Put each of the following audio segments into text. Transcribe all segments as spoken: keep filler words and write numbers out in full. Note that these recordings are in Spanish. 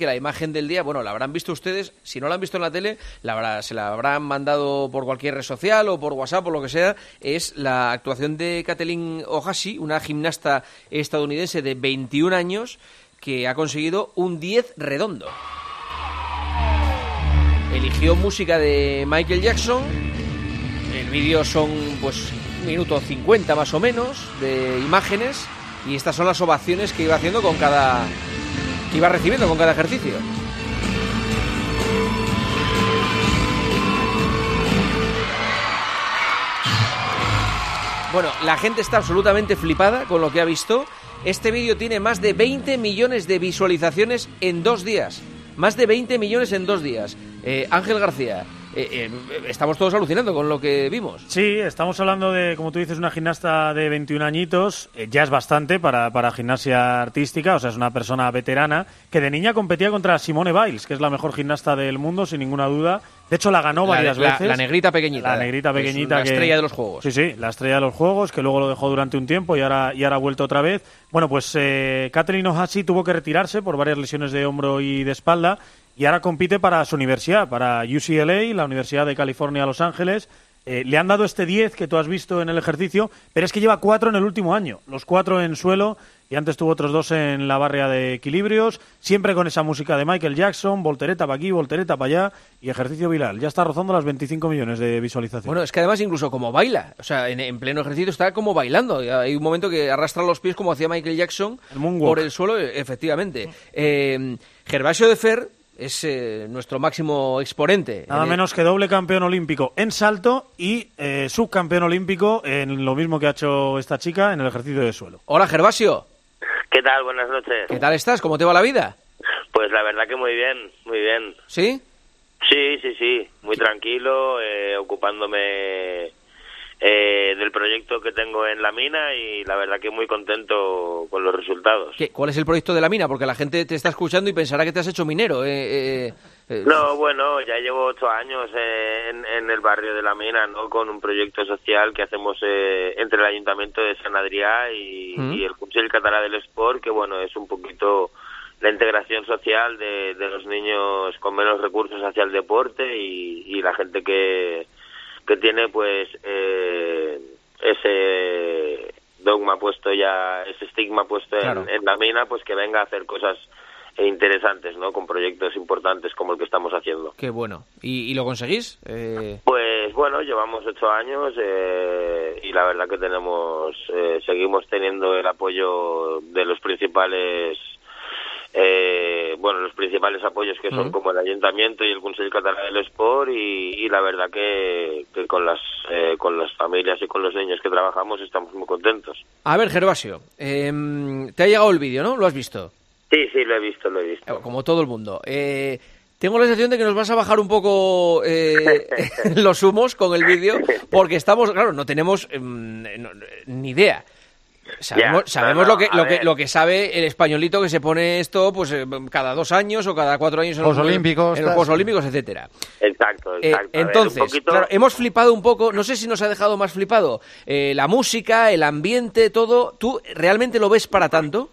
que la imagen del día, bueno, la habrán visto ustedes, si no la han visto en la tele, la habrá, se la habrán mandado por cualquier red social o por WhatsApp o lo que sea, es la actuación de Kathleen Ohashi, una gimnasta estadounidense de veintiún años que ha conseguido un diez redondo. Eligió música de Michael Jackson, el vídeo son pues minuto cincuenta más o menos de imágenes y estas son las ovaciones que iba haciendo con cada... que iba recibiendo con cada ejercicio. Bueno, la gente está absolutamente flipada con lo que ha visto. Este vídeo tiene más de veinte millones de visualizaciones en dos días. Más de veinte millones en dos días. Eh, Ángel García, eh, eh, estamos todos alucinando con lo que vimos. Sí, estamos hablando de, como tú dices, una gimnasta de veintiún añitos. Eh, ya es bastante para, para gimnasia artística, o sea, es una persona veterana que de niña competía contra Simone Biles, que es la mejor gimnasta del mundo, sin ninguna duda. De hecho, la ganó varias la, veces. La negrita pequeñita. La negrita pequeñita. La que, estrella de los juegos. Sí, sí, la estrella de los juegos, que luego lo dejó durante un tiempo y ahora, y ahora ha vuelto otra vez. Bueno, pues eh, Kathleen Ohashi tuvo que retirarse por varias lesiones de hombro y de espalda y ahora compite para su universidad, para U C L A, la Universidad de California, Los Ángeles. Eh, le han dado este diez que tú has visto en el ejercicio, pero es que lleva cuatro en el último año, los cuatro en suelo, y antes tuvo otros dos en la barra de equilibrios, siempre con esa música de Michael Jackson, voltereta para aquí, voltereta para allá, y ejercicio viral. Ya está rozando las veinticinco millones de visualizaciones. Bueno, es que además incluso como baila, o sea, en, en pleno ejercicio está como bailando. Hay un momento que arrastra los pies como hacía Michael Jackson el por el suelo, efectivamente. Eh, Gervasio de Fer es eh, nuestro máximo exponente. Nada menos que doble campeón olímpico en salto y eh, subcampeón olímpico en lo mismo que ha hecho esta chica en el ejercicio de suelo. Hola, Gervasio. ¿Qué tal? Buenas noches. ¿Qué tal estás? ¿Cómo te va la vida? Pues la verdad que muy bien, muy bien. ¿Sí? Sí, sí, sí. Muy tranquilo, eh, ocupándome eh, del proyecto que tengo en la mina y la verdad que muy contento con los resultados. ¿Qué, ¿Cuál es el proyecto de la mina? Porque la gente te está escuchando y pensará que te has hecho minero. Eh, eh, eh. No, bueno, ya llevo ocho años eh, en, en el barrio de la mina, ¿no? Con un proyecto social que hacemos eh, entre el Ayuntamiento de San Adrià y, ¿Mm? y el Consell Català del Esport, que bueno, es un poquito la integración social de, de los niños con menos recursos hacia el deporte y, y la gente que, que tiene pues eh, ese dogma puesto ya, ese estigma puesto claro. en, en la mina, pues que venga a hacer cosas interesantes, ¿no? Con proyectos importantes como el que estamos haciendo. Qué bueno. ¿Y, y lo conseguís? Eh... Pues bueno, llevamos ocho años eh, y la verdad que tenemos, eh, seguimos teniendo el apoyo de los principales, eh, bueno, los principales apoyos que son uh-huh. como el Ayuntamiento y el Consell Català del Esport y, y la verdad que, que con las eh, con las familias y con los niños que trabajamos estamos muy contentos. A ver, Gervasio, eh, te ha llegado el vídeo, ¿no? ¿Lo has visto? Sí, sí, lo he visto, lo he visto. Como todo el mundo. Eh, tengo la sensación de que nos vas a bajar un poco eh, los humos con el vídeo, porque estamos, claro, no tenemos eh, no, ni idea. Sabemos, ya, sabemos no, no, lo, que, lo, que, lo que sabe el españolito que se pone esto pues eh, cada dos años o cada cuatro años en los Juegos Olímpicos, en los Juegos Olímpicos, etcétera. Exacto, exacto. Eh, entonces, ver, poquito... claro, hemos flipado un poco, no sé si nos ha dejado más flipado, eh, la música, el ambiente, todo. ¿Tú realmente lo ves para tanto?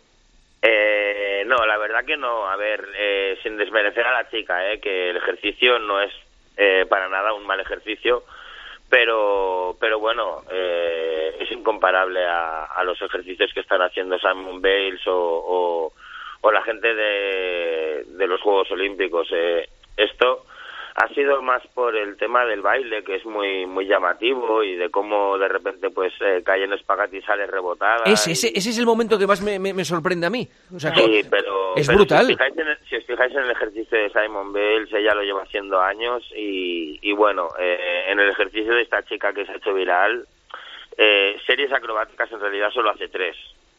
Eh, no, la verdad que no. A ver, eh, sin desmerecer a la chica, eh, que el ejercicio no es eh, para nada un mal ejercicio, pero pero bueno, eh, es incomparable a, a los ejercicios que están haciendo Simone Biles o, o, o la gente de, de los Juegos Olímpicos. Eh, esto ha sido más por el tema del baile, que es muy muy llamativo, y de cómo de repente pues eh, cae en espagati y sale rebotada. Ese, y... ese, ese es el momento que más me, me, me sorprende a mí. O sea, sí, pero, es pero brutal. Si os, fijáis en el, si os fijáis en el ejercicio de Simone Biles, ella lo lleva haciendo años y, y bueno, eh, en el ejercicio de esta chica que se ha hecho viral, eh, series acrobáticas en realidad solo hace tres.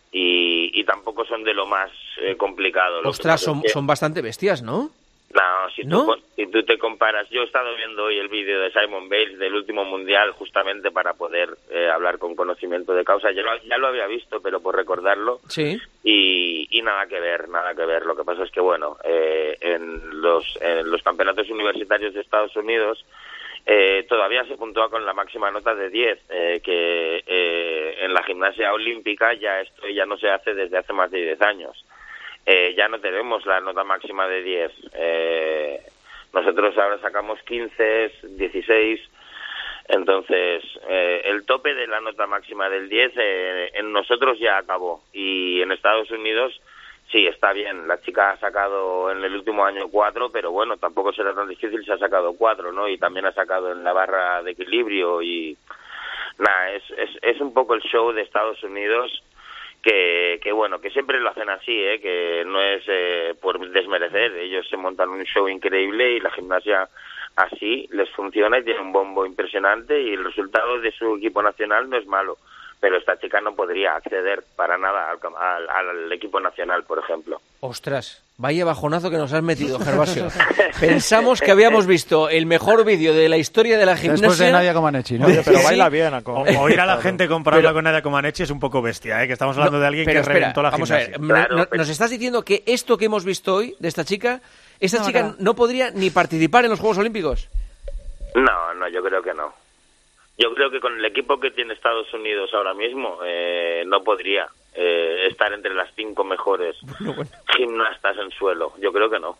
Y, y tampoco son de lo más eh, complicado. Ostras, son, son bastante bestias, ¿no? No, si, ¿No? Tú, si tú te comparas, yo he estado viendo hoy el vídeo de Simone Biles del último mundial justamente para poder eh, hablar con conocimiento de causa. Ya lo, ya lo había visto, pero por recordarlo. Sí. Y, y nada que ver, nada que ver. Lo que pasa es que, bueno, eh, en, los, en los campeonatos universitarios de Estados Unidos eh, todavía se puntúa con la máxima nota de diez, eh, que eh, en la gimnasia olímpica ya esto ya no se hace desde hace más de diez años. eh, ya no tenemos la nota máxima de diez. Eh, nosotros ahora sacamos quince, dieciséis, entonces eh, el tope de la nota máxima del diez eh, en nosotros ya acabó, y en Estados Unidos sí, está bien, la chica ha sacado en el último año cuatro, pero bueno, tampoco será tan difícil si ha sacado cuatro, ¿no? Y también ha sacado en la barra de equilibrio y... Nada, es, es, es un poco el show de Estados Unidos que, que bueno, que siempre lo hacen así, ¿eh? Que no es eh, por desmerecer, ellos se montan un show increíble y la gimnasia así les funciona y tiene un bombo impresionante y el resultado de su equipo nacional no es malo. Pero esta chica no podría acceder para nada al, al, al equipo nacional, por ejemplo. Ostras, vaya bajonazo que nos has metido, Gervasio. Pensamos que habíamos visto el mejor vídeo de la historia de la gimnasia. Después de Nadia Comaneci, ¿no? Oye, pero Sí. baila bien. O, oír a la gente compararla Pero- con Nadia Comaneci es un poco bestia, ¿eh? Que estamos hablando No, de alguien pero que espera, reventó la vamos gimnasia. a ver, Claro, no- pero- nos estás diciendo que esto que hemos visto hoy de esta chica, esta No, chica no. no podría ni participar en los Juegos Olímpicos. No, no, yo creo que no. Yo creo que con el equipo que tiene Estados Unidos ahora mismo eh, no podría eh, estar entre las cinco mejores Bueno, bueno. gimnastas en suelo. Yo creo que no.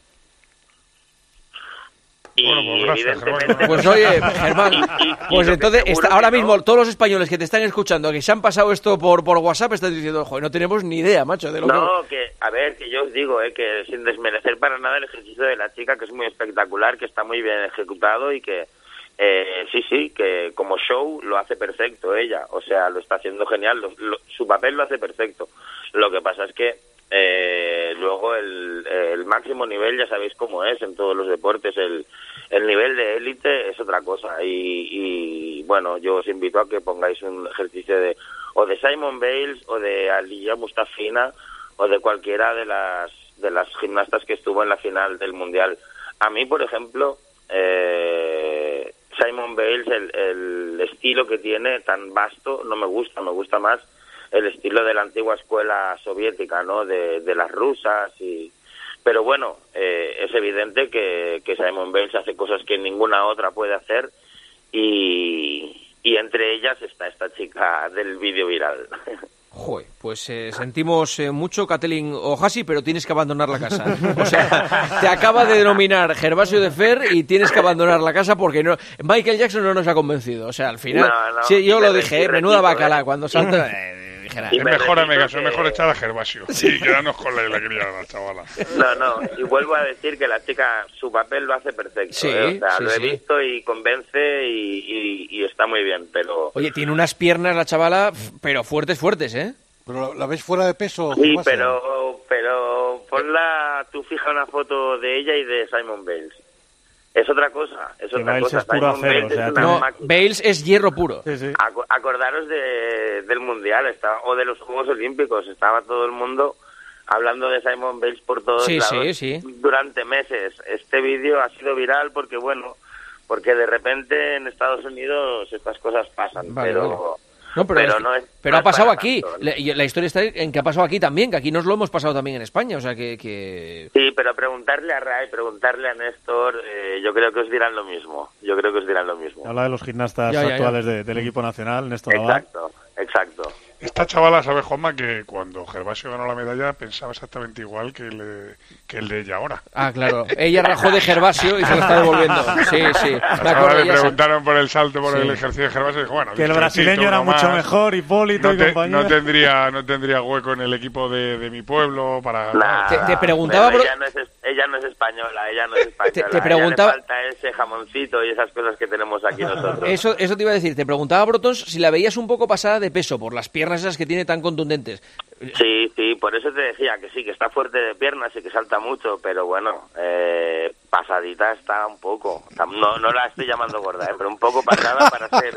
Y Bueno, pues gracias, evidentemente... Germán. Pues oye, Germán, Y- y- y pues lo que entonces seguro está- ahora que no- mismo todos los españoles que te están escuchando, que se han pasado esto por, por WhatsApp, están diciendo, joder, no tenemos ni idea, macho, de lo No, que, a ver, que yo os digo, eh, que sin desmerecer para nada el ejercicio de la chica, que es muy espectacular, que está muy bien ejecutado y que, eh, sí, sí, que como show lo hace perfecto ella, o sea, lo está haciendo genial, lo- lo- su papel lo hace perfecto. Lo que pasa es que eh, luego el, el máximo nivel, ya sabéis cómo es en todos los deportes, el, el nivel de élite es otra cosa y, y, bueno, yo os invito a que pongáis un ejercicio de o de Simone Bales o de Aliya Mustafina o de cualquiera de las de las gimnastas que estuvo en la final del Mundial. A mí, por ejemplo, eh, Simone Bales, el, el estilo que tiene tan vasto, no me gusta, me gusta más el estilo de la antigua escuela soviética, ¿no? De, de las rusas y... Pero bueno, eh, es evidente que, que Simone Bales hace cosas que ninguna otra puede hacer y, y entre ellas está esta chica del vídeo viral. Joder, pues eh, sentimos eh, mucho, Kathleen Ojasi, pero tienes que abandonar la casa. O sea, te acaba de denominar Gervasio de Fer y tienes que abandonar la casa porque no Michael Jackson no nos ha convencido. O sea, al final, No, no, sí, yo me lo dije, retiro, eh, menuda ¿eh? bacala, cuando salta... Eh, dijera, Y Es me mejor, repito amiga, es que- mejor echar a Gervasio y quedarnos con la alegría de la chavala. No, no, y vuelvo a decir que la chica, su papel lo hace perfecto. Sí, ¿eh? O sea, sí, lo he sí. visto y convence y, y, y está muy bien, pero... Oye, tiene unas piernas la chavala, f- pero fuertes, fuertes, ¿eh? ¿Pero la ves fuera de peso? Sí, Gervasio? pero, pero ponla, tú fija una foto de ella y de Simone Bales. Es otra cosa, es Que otra Bales cosa. es puro Simone acero, Bales o sea, es una No, máquina. Bales es hierro puro. Sí, sí. Acu- Acordaros de, del Mundial estaba, o de los Juegos Olímpicos, estaba todo el mundo hablando de Simone Bales por todos Sí, lados sí, sí. durante meses. Este vídeo ha sido viral porque, bueno, porque de repente en Estados Unidos estas cosas pasan, Vale, pero... vale. No, pero, pero es- no es- pero no ha es para pasado aquí. tanto, ¿no? La, y la historia está en que ha pasado aquí también, que aquí nos lo hemos pasado también en España. O sea, que... que... Sí, pero preguntarle a Ray, preguntarle a Néstor, eh, yo creo que os dirán lo mismo. Yo creo que os dirán lo mismo. Habla de los gimnastas Ya, ya, ya. actuales de- del equipo nacional, Néstor Abad. Exacto, exacto. Esta chavala sabe, Juanma, que cuando Gervasio ganó la medalla pensaba exactamente igual que el de, que el de ella ahora. Ah, claro. Ella rajó de Gervasio y se lo está devolviendo. Sí, sí. Me La acuerdo, chavala le ya sa- preguntaron por el salto, por Sí. el ejercicio de Gervasio y dijo, bueno, Que el visto brasileño título era mucho más, mejor, Hipólito no, y te- compañía. no tendría no tendría hueco en el equipo de, de mi pueblo para... Nah, Te- te preguntaba, pero bro- ella, no es, es- ella no es española, ella no es española. Te- te A ella preguntaba- le falta ese jamoncito y esas cosas que tenemos aquí nosotros. Eso, eso te iba a decir. Te preguntaba, Brotons, si la veías un poco pasada de peso por las piernas esas que tiene tan contundentes. Sí, sí, por eso te decía que sí, que está fuerte de piernas y que salta mucho, pero bueno, eh, pasadita está un poco. No, no la estoy llamando gorda, eh, pero un poco pasada para ser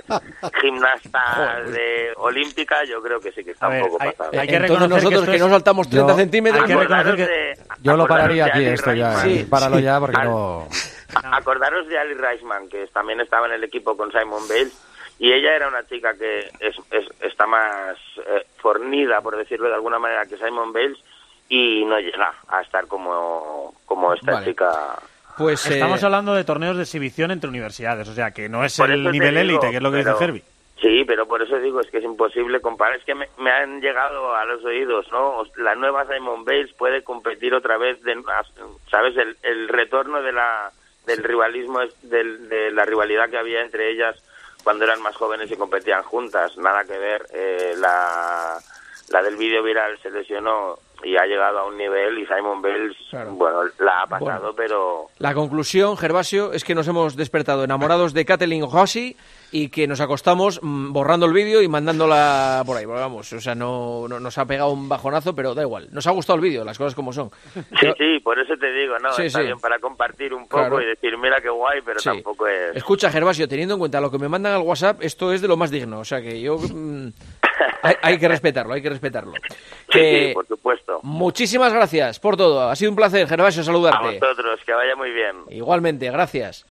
gimnasta de olímpica, yo creo que sí que está A un ver, poco hay- pasada. hay que Entonces reconocer que nosotros esto que, es- no saltamos treinta Yo- centímetros... hay que Acordaros reconocer que- de- Yo lo acordaros pararía de aquí, Ali esto ya. Reisman. Sí, Páralo sí. ya porque Al- no... A- Acordaros de Ali Reisman, que también estaba en el equipo con Simone Bales, y ella era una chica que es, es- está más eh, fornida, por decirlo de alguna manera, que Simone Bales, y no llega a estar como, como esta Vale. chica. Pues, eh, Estamos hablando de torneos de exhibición entre universidades, o sea que no es Por el eso te nivel digo, élite, que es lo que pero- dice Ferbi. Sí, pero por eso digo, es que es imposible comparar. Es que me, me han llegado a los oídos, ¿no? La nueva Simone Biles puede competir otra vez, de, ¿sabes? El, el retorno de la del rivalismo, del, de la rivalidad que había entre ellas cuando eran más jóvenes y competían juntas. Nada que ver. Eh, la, la del vídeo viral se lesionó y ha llegado a un nivel, y Simone Biles, claro, bueno, la ha pasado, bueno, pero... La conclusión, Gervasio, es que nos hemos despertado enamorados de Kathleen Rossi y que nos acostamos mmm, borrando el vídeo y mandándola por ahí. Vamos, o sea, no, no nos ha pegado un bajonazo, pero da igual. Nos ha gustado el vídeo, las cosas como son. Pero... Sí, sí, por eso te digo, ¿no? Sí, está sí. bien para compartir un poco, claro, y decir, mira qué guay, pero sí. tampoco es... Escucha, Gervasio, teniendo en cuenta lo que me mandan al WhatsApp, esto es de lo más digno. O sea, que yo... Mmm... Hay, hay que respetarlo, hay que respetarlo. Sí, eh, sí, por supuesto. Muchísimas gracias por todo. Ha sido un placer, Gervasio, saludarte. A vosotros, que vaya muy bien. Igualmente, gracias.